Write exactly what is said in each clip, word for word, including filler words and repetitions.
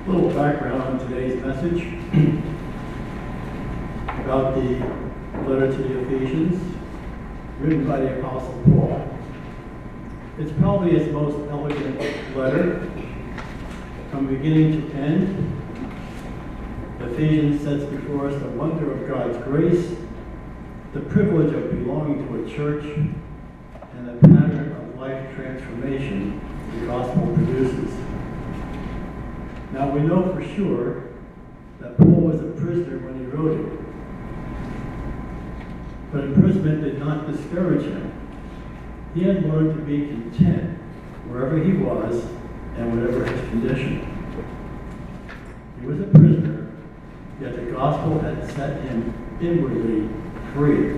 A little background on today's message about the letter to the Ephesians, written by the Apostle Paul. It's probably his most elegant letter. From beginning to end, Ephesians sets before us the wonder of God's grace, the privilege of belonging to a church, and the pattern of life transformation the gospel produces. Now we know for sure that Paul was a prisoner when he wrote it. But imprisonment did not discourage him. He had learned to be content wherever he was and whatever his condition. He was a prisoner, yet the gospel had set him inwardly free.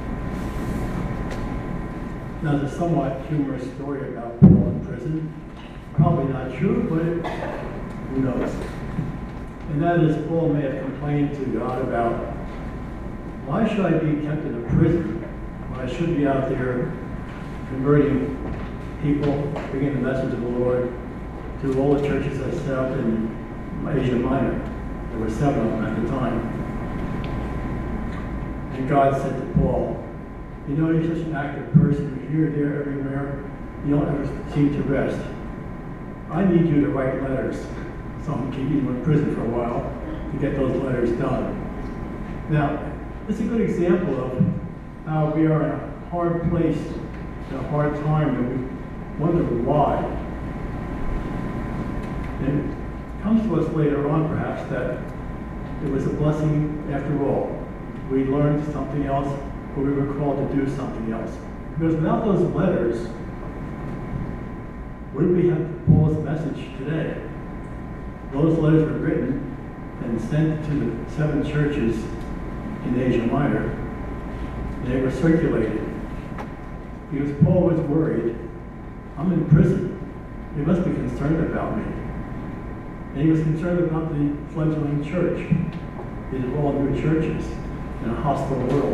Now, there's a somewhat humorous story about Paul in prison. Probably not true, but it, who knows? And that is, Paul may have complained to God about, why should I be kept in a prison when I should be out there converting people, bringing the message of the Lord to all the churches I set up in Asia Minor? There were seven of them at the time. And God said to Paul, you know, you're such an active person. You're here, there, everywhere. You don't ever seem to rest. I need you to write letters. So I'm keeping you in prison for a while to get those letters done. Now, it's a good example of how we are in a hard place, in a hard time, and we wonder why. And it comes to us later on, perhaps, that it was a blessing after all. We learned something else, but we were called to do something else. Because without those letters, wouldn't we have Paul's message today? Those letters were written and sent to the seven churches in Asia Minor. They were circulated. Because Paul was worried, I'm in prison. They must be concerned about me. And he was concerned about the fledgling church. These are all new churches in a hostile world.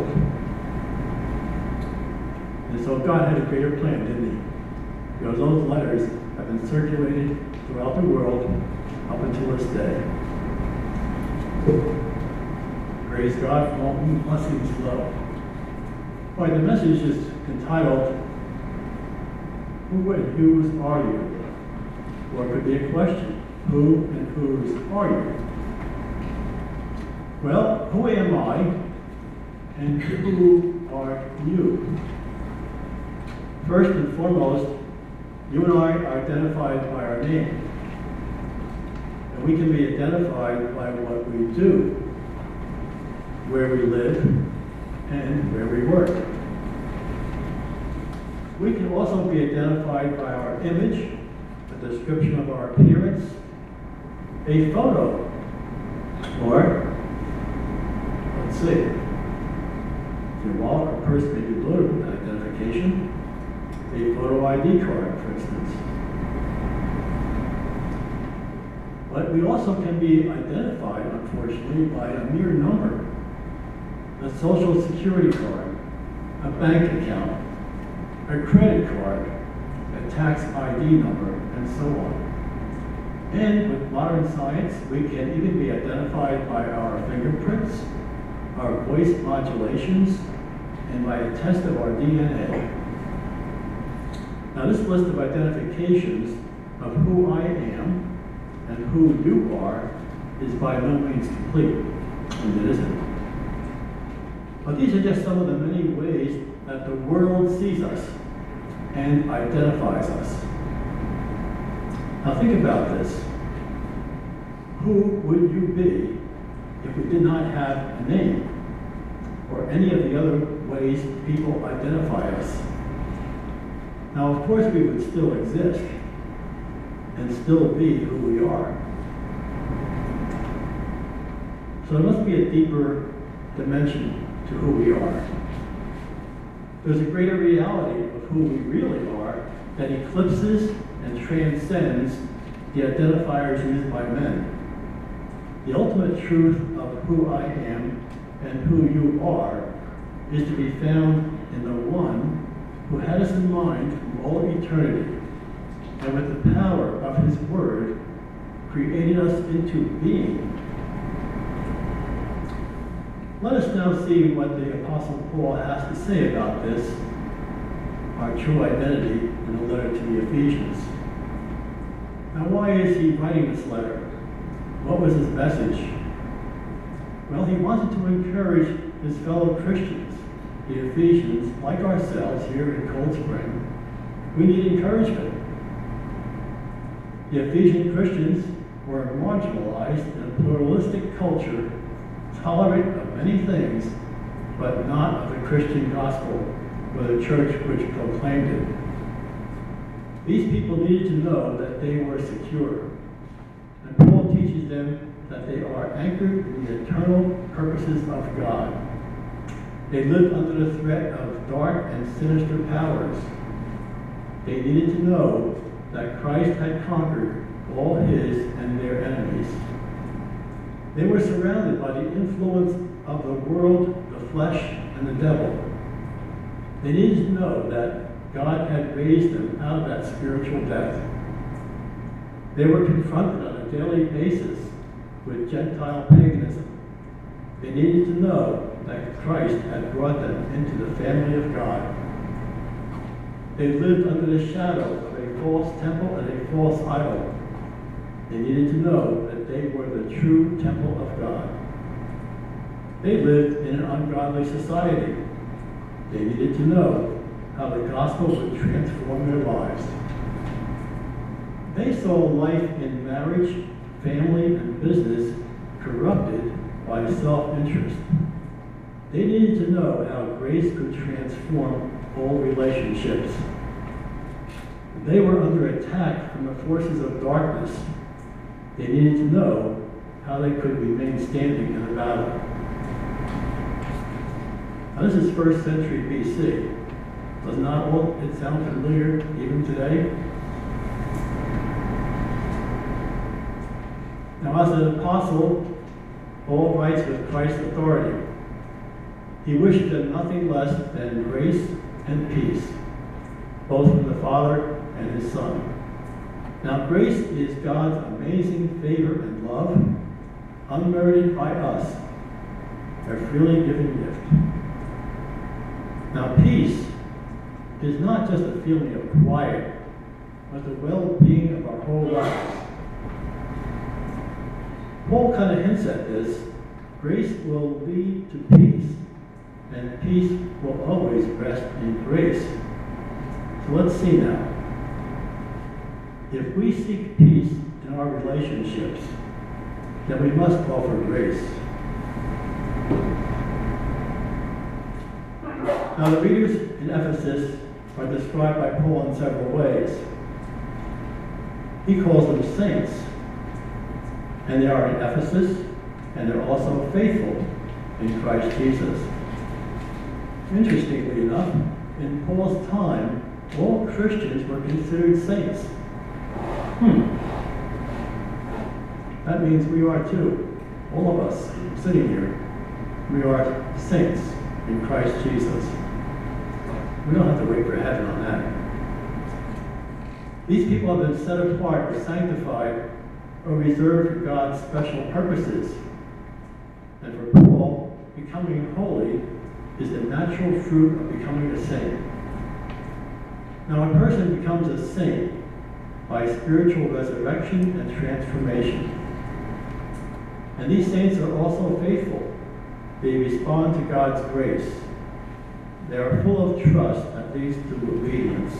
And so God had a greater plan, didn't he? Because those letters have been circulated throughout the world up until this day. Praise God for all blessings flow. All right, the message is entitled, Who and Whose Are You? Or it could be a question, Who and whose are you? Well, who am I and who are you? First and foremost, you and I are identified by our name. And we can be identified by what we do, where we live, and where we work. We can also be identified by our image, a description of our appearance, a photo, or, let's see, if you walk, a person may be loaded with that identification, a photo I D card, for instance. But we also can be identified, unfortunately, by a mere number, a social security card, a bank account, a credit card, a tax I D number, and so on. And with modern science, we can even be identified by our fingerprints, our voice modulations, and by a test of our D N A. Now, this list of identifications of who I am and who you are is by no means complete, and it isn't. But these are just some of the many ways that the world sees us and identifies us. Now think about this. Who would you be if we did not have a name or any of the other ways people identify us? Now, of course, we would still exist and still be who we are. So there must be a deeper dimension to who we are. There's a greater reality of who we really are that eclipses and transcends the identifiers used by men. The ultimate truth of who I am and who you are is to be found in the one who had us in mind from all eternity, and with the power of his word created us into being. Let us now see what the Apostle Paul has to say about this, our true identity, in the letter to the Ephesians. Now, why is he writing this letter? What was his message? Well, he wanted to encourage his fellow Christians, the Ephesians, like ourselves here in Cold Spring. We need encouragement. The Ephesian Christians were marginalized in a pluralistic culture, tolerant of many things, but not of the Christian gospel or the church which proclaimed it. These people needed to know that they were secure. And Paul teaches them that they are anchored in the eternal purposes of God. They lived under the threat of dark and sinister powers. They needed to know that Christ had conquered all his and their enemies. They were surrounded by the influence of the world, the flesh, and the devil. They needed to know that God had raised them out of that spiritual death. They were confronted on a daily basis with Gentile paganism. They needed to know that Christ had brought them into the family of God. They lived under the shadow of a false temple and a false idol. They needed to know that they were the true temple of God. They lived in an ungodly society. They needed to know how the gospel would transform their lives. They saw life in marriage, family, and business corrupted by self-interest. They needed to know how grace could transform all relationships. They were under attack from the forces of darkness. They needed to know how they could remain standing in the battle. Now, this is first century B C. Does not all it sound familiar even today? Now, as an apostle, Paul writes with Christ's authority. He wished them nothing less than grace and peace, both from the Father and his Son. Now, grace is God's amazing favor and love, unmerited by us, a freely given gift. Now, peace is not just a feeling of quiet, but the well-being of our whole lives. Paul kind of hints at this. Grace will lead to peace, and peace will always rest in grace. So let's see now. If we seek peace in our relationships, then we must offer grace. Now, the readers in Ephesus are described by Paul in several ways. He calls them saints, and they are in Ephesus, and they're also faithful in Christ Jesus. Interestingly enough, in Paul's time, all Christians were considered saints. Hmm. That means we are too. All of us sitting here, we are saints in Christ Jesus. We don't have to wait for heaven on that. These people have been set apart or sanctified or reserved for God's special purposes. And for Paul, becoming holy is the natural fruit of becoming a saint. Now, a person becomes a saint by spiritual resurrection and transformation. And these saints are also faithful. They respond to God's grace. They are full of trust that leads to obedience.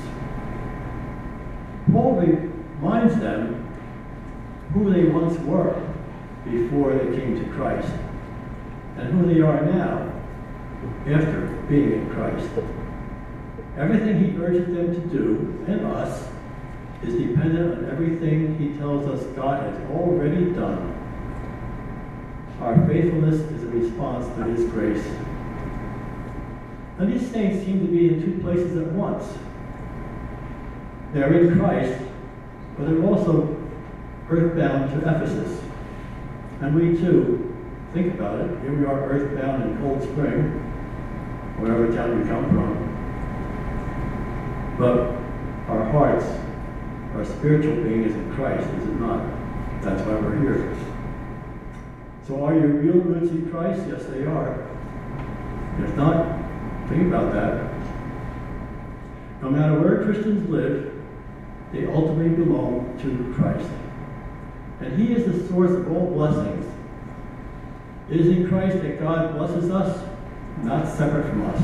Paul reminds them who they once were before they came to Christ, and who they are now after being in Christ. Everything he urges them to do, and us, is dependent on everything he tells us God has already done. Our faithfulness is a response to his grace. Now, these saints seem to be in two places at once. They're in Christ, but they're also earthbound to Ephesus. And we too, think about it, here we are earthbound in Cold Spring, wherever town we come from. But our hearts, our spiritual being is in Christ, is it not? That's why we're here. So are your real roots in Christ? Yes, they are. If not, think about that. No matter where Christians live, they ultimately belong to Christ. And He is the source of all blessings. It is in Christ that God blesses us, not separate from us.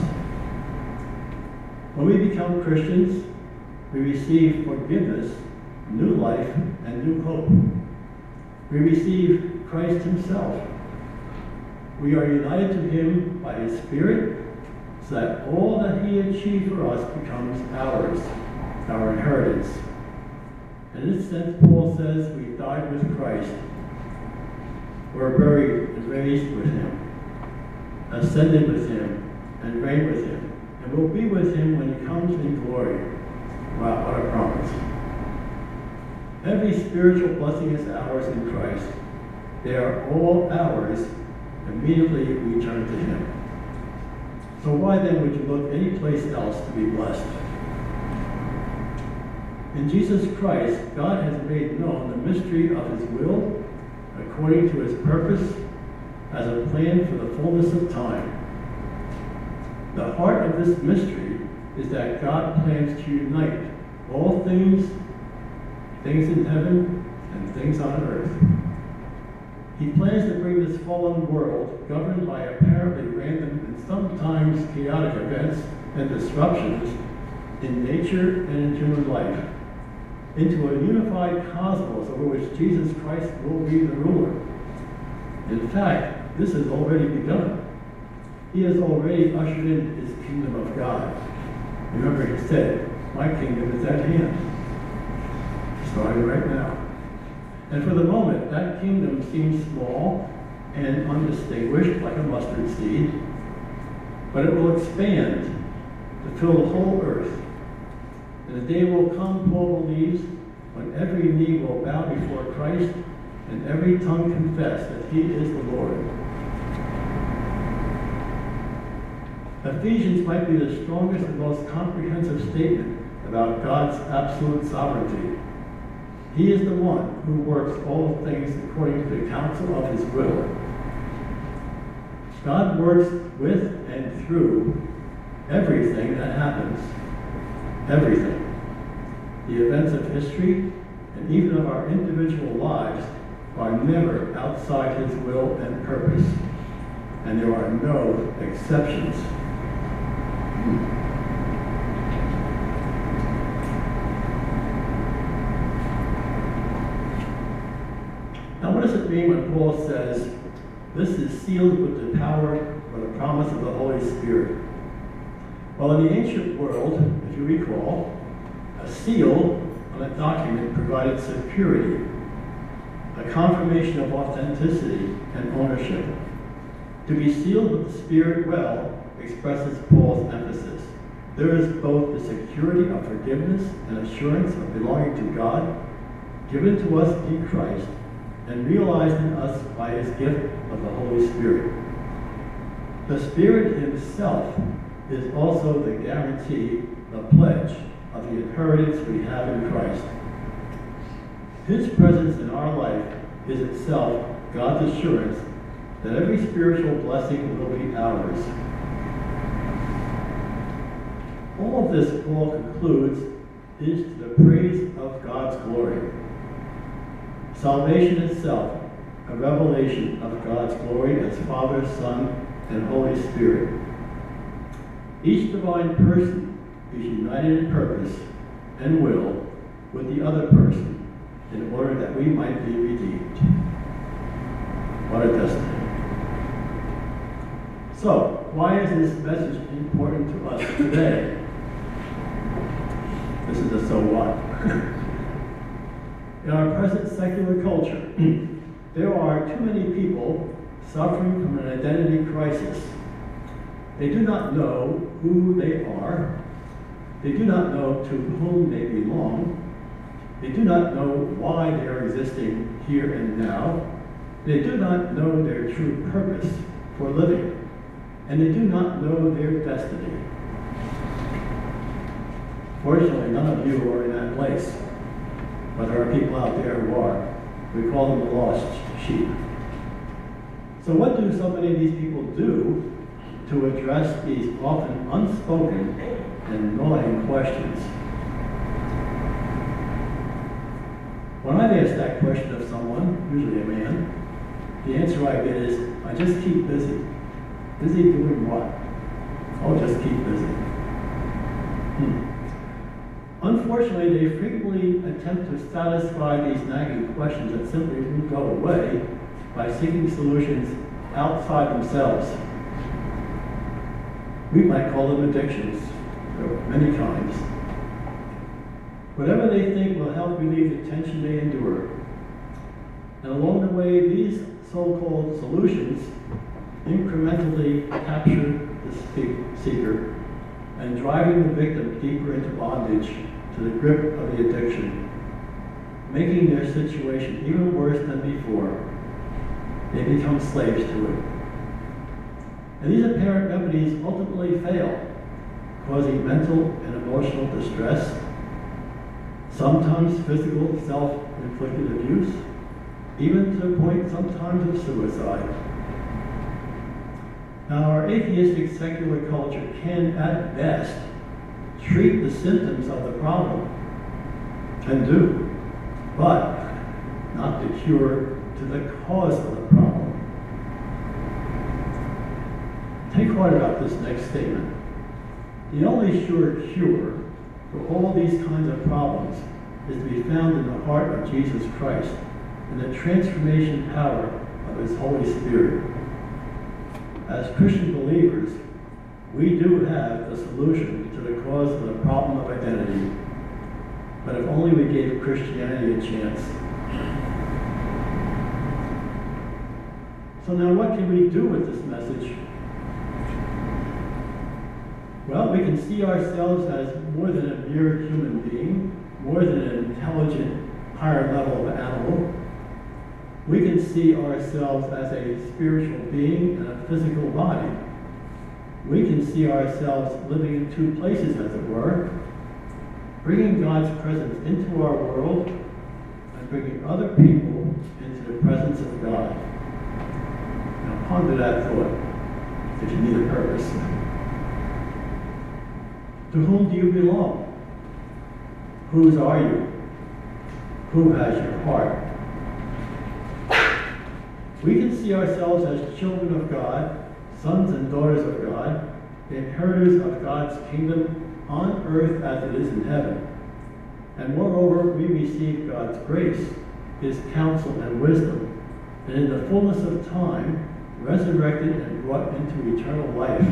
When we become Christians, we receive forgiveness, new life, and new hope. We receive Christ Himself. We are united to Him by His Spirit, so that all that He achieved for us becomes ours, our inheritance. And in this sense, Paul says we died with Christ. We're buried and raised with Him, ascended with Him, and reign with Him. And we'll be with Him when He comes in glory. Wow, what a promise. Every spiritual blessing is ours in Christ. They are all ours immediately we turn to Him. So why then would you look any place else to be blessed? In Jesus Christ, God has made known the mystery of His will according to His purpose as a plan for the fullness of time. The heart of this mystery is that God plans to unite all things, things in heaven and things on earth. He plans to bring this fallen world, governed by apparently random and sometimes chaotic events and disruptions in nature and in human life, into a unified cosmos over which Jesus Christ will be the ruler. In fact, this has already begun. He has already ushered in His kingdom of God. Remember, He said, my kingdom is at hand. Starting right now. And for the moment, that kingdom seems small and undistinguished like a mustard seed, but it will expand to fill the whole earth. And the day will come, Paul believes, when every knee will bow before Christ and every tongue confess that He is the Lord. Ephesians might be the strongest and most comprehensive statement about God's absolute sovereignty. He is the one who works all things according to the counsel of His will. God works with and through everything that happens. Everything. The events of history and even of our individual lives are never outside His will and purpose. And there are no exceptions. Now, what does it mean when Paul says, this is sealed with the power or the promise of the Holy Spirit? Well, in the ancient world, if you recall, a seal on a document provided security, a confirmation of authenticity and ownership. To be sealed with the Spirit well expresses Paul's emphasis. There is both the security of forgiveness and assurance of belonging to God, given to us in Christ, and realized in us by His gift of the Holy Spirit. The Spirit Himself is also the guarantee, the pledge of the inheritance we have in Christ. His presence in our life is itself God's assurance that every spiritual blessing will be ours. All of this, Paul concludes, is to the praise of God's glory. Salvation itself, a revelation of God's glory as Father, Son, and Holy Spirit. Each divine person is united in purpose and will with the other person in order that we might be redeemed. What a destiny. So, why is this message important to us today? This is a so what. In our present secular culture, there are too many people suffering from an identity crisis. They do not know who they are. They do not know to whom they belong. They do not know why they are existing here and now. They do not know their true purpose for living. And they do not know their destiny. Fortunately, none of you are in that place. But there are people out there who are. We call them the lost sheep. So what do so many of these people do to address these often unspoken and gnawing questions? When I've asked that question of someone, usually a man, the answer I get is, I just keep busy. Busy doing what? I'll just keep busy. Hmm. Unfortunately, they frequently attempt to satisfy these nagging questions that simply won't go away by seeking solutions outside themselves. We might call them addictions. There are many kinds. Whatever they think will help relieve the tension they endure. And along the way, these so-called solutions incrementally capture the seeker and driving the victim deeper into bondage to the grip of the addiction, making their situation even worse than before. They become slaves to it. And these apparent remedies ultimately fail, causing mental and emotional distress, sometimes physical self-inflicted abuse, even to the point sometimes of suicide. Now, our atheistic secular culture can, at best, treat the symptoms of the problem, and do, but not the cure to the cause of the problem. Take heart about this next statement. The only sure cure for all these kinds of problems is to be found in the heart of Jesus Christ and the transformation power of His Holy Spirit. As Christian believers, we do have the solution to the cause of the problem of identity, but if only we gave Christianity a chance. So now what can we do with this message? Well, we can see ourselves as more than a mere human being, more than an intelligent, higher level of animal. We can see ourselves as a spiritual being and a physical body. We can see ourselves living in two places, as it were, bringing God's presence into our world and bringing other people into the presence of God. Now ponder that thought, if you need a purpose. To whom do you belong? Whose are you? Who has your heart? We can see ourselves as children of God, sons and daughters of God, inheritors of God's kingdom on earth as it is in heaven. And moreover, we receive God's grace, His counsel and wisdom, and in the fullness of time, resurrected and brought into eternal life.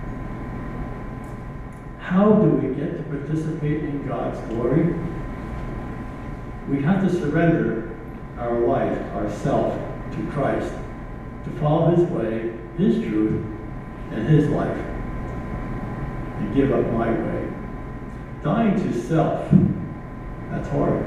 How do we get to participate in God's glory? We have to surrender our life, ourself, to Christ, to follow His way, His truth, and His life, and give up my way. Dying to self, that's hard.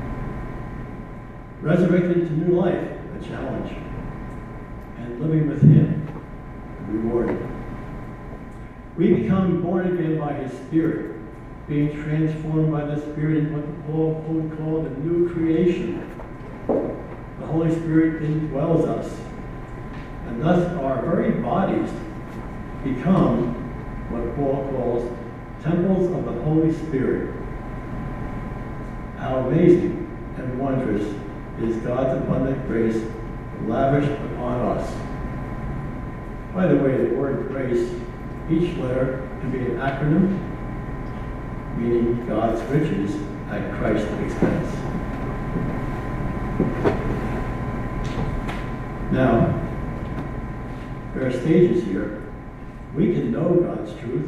Resurrected to new life, a challenge, and living with Him, a reward. We become born again by His Spirit, being transformed by the Spirit in what Paul would call the new creation. The Holy Spirit indwells us, and thus our very bodies become what Paul calls temples of the Holy Spirit. How amazing and wondrous is God's abundant grace lavished upon us. By the way, the word grace, each letter can be an acronym, meaning God's riches at Christ's expense. Now, there are stages here. We can know God's truth.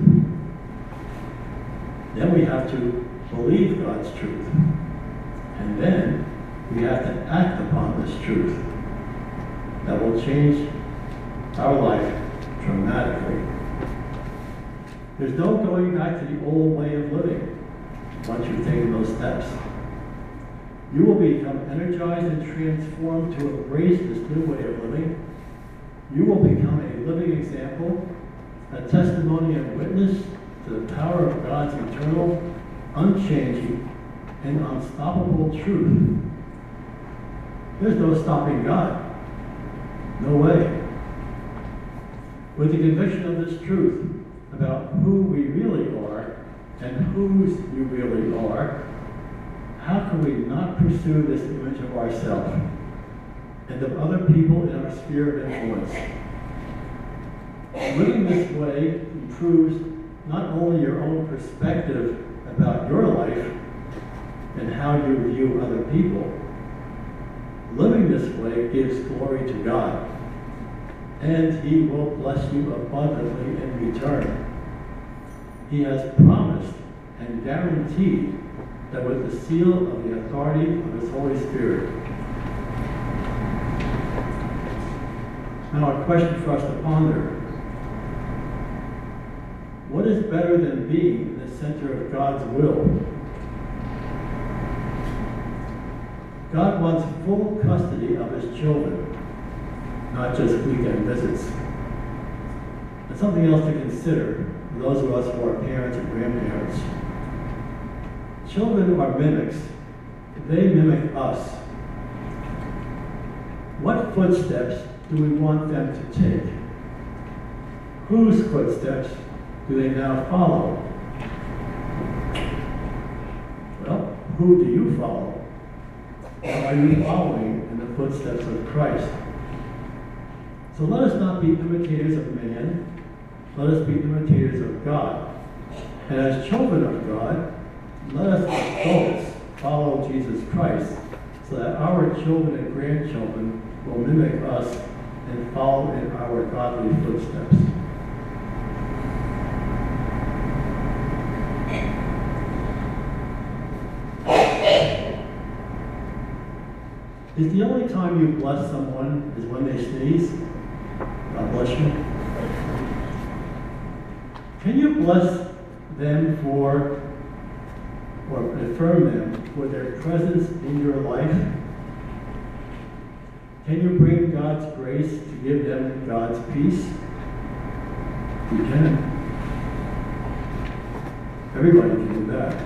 Then we have to believe God's truth. And then we have to act upon this truth that will change our life dramatically. There's no going back to the old way of living once you've taken those steps. You will become energized and transformed to embrace this new way of living. You will become a living example, a testimony and witness to the power of God's eternal, unchanging, and unstoppable truth. There's no stopping God. No way. With the conviction of this truth about who we really are and whose we really are, how can we not pursue this image of ourselves and of other people in our sphere of influence? Living this way improves not only your own perspective about your life and how you view other people. Living this way gives glory to God, and He will bless you abundantly in return. He has promised and guaranteed that with the seal of the authority of His Holy Spirit. Now a question for us to ponder. What is better than being in the center of God's will? God wants full custody of His children, not just weekend visits. And something else to consider for those of us who are parents and grandparents. Children are mimics. They mimic us. What footsteps do we want them to take? Whose footsteps do they now follow? Well, who do you follow? Or are you following in the footsteps of Christ? So let us not be imitators of man. Let us be imitators of God. And as children of God, let us adults follow Jesus Christ so that our children and grandchildren will mimic us and follow in our godly footsteps. Is the only time you bless someone is when they sneeze? God bless you. Can you bless them for, or affirm them for their presence in your life? Can you bring God's grace to give them God's peace? You can. Everybody can do that.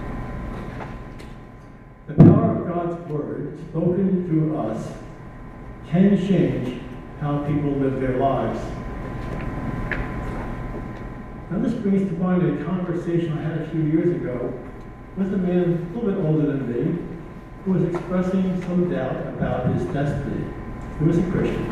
The power of God's word, spoken through us, can change how people live their lives. Now this brings to mind a conversation I had a few years ago with a man a little bit older than me who was expressing some doubt about his destiny. He was a Christian.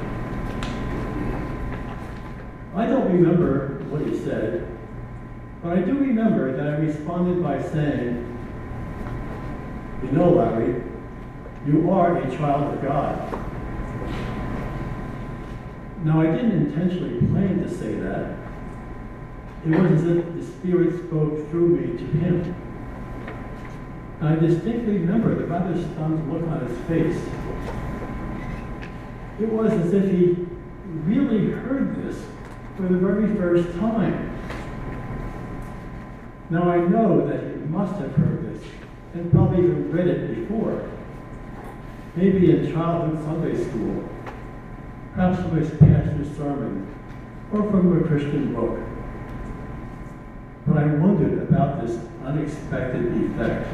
I don't remember what he said, but I do remember that I responded by saying, "You know, Larry, you are a child of God." Now, I didn't intentionally plan to say that. It was as if the Spirit spoke through me to him. And I distinctly remember the rather stunned look on his face. It was as if he really heard this for the very first time. Now, I know that he must have heard this and probably even read it before. Maybe in childhood Sunday school, perhaps from his pastor's sermon, or from a Christian book. But I wondered about this unexpected effect.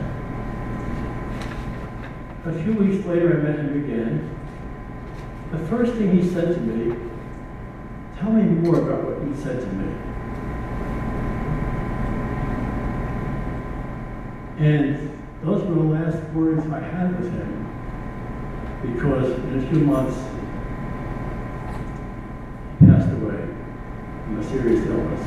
A few weeks later, I met him again. The first thing he said to me, "Tell me more about what you said to me." And those were the last words I had with him, because in a few months, he passed away from a serious illness.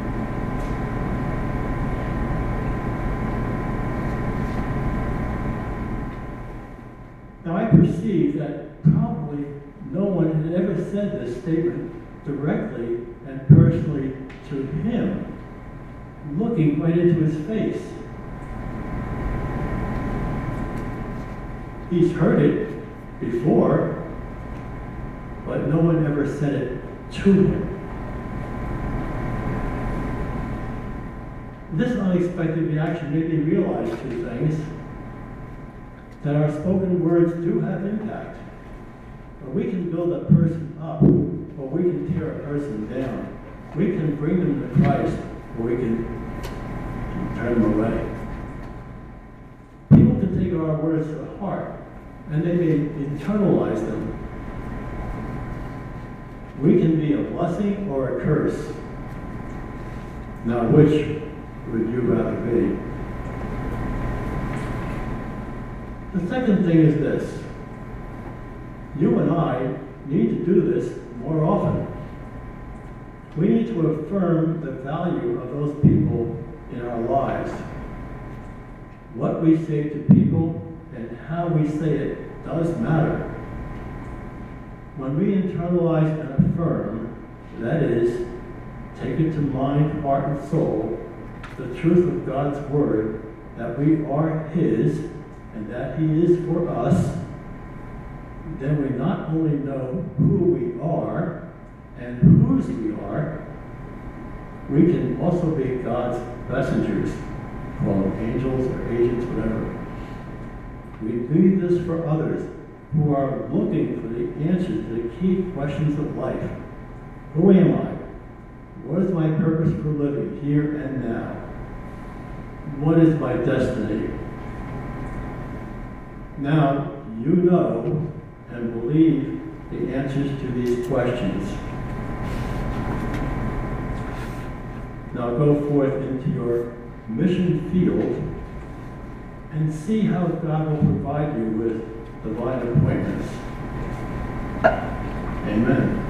Now I perceive that probably no one had ever said this statement directly and personally to him, looking right into his face. He's heard it before, but no one ever said it to him. This unexpected reaction made me realize two things. That our spoken words do have impact. But we can build a person up, or we can tear a person down. We can bring them to Christ, or we can turn them away. People can take our words to heart, and they may internalize them. We can be a blessing or a curse. Now, which would you rather be? The second thing is this. You and I need to do this more often. We need to affirm the value of those people in our lives. What we say to people and how we say it does matter. When we internalize and affirm, that is, take it to mind, heart, and soul, the truth of God's Word, that we are His and that He is for us, then we not only know who we are and whose we are, we can also be God's messengers, call them angels or agents, whatever. We do this for others who are looking for the answers to the key questions of life. Who am I? What is my purpose for living here and now? What is my destiny? Now, you know and believe the answers to these questions. Now go forth into your mission field and see how God will provide you with divine appointments. Amen.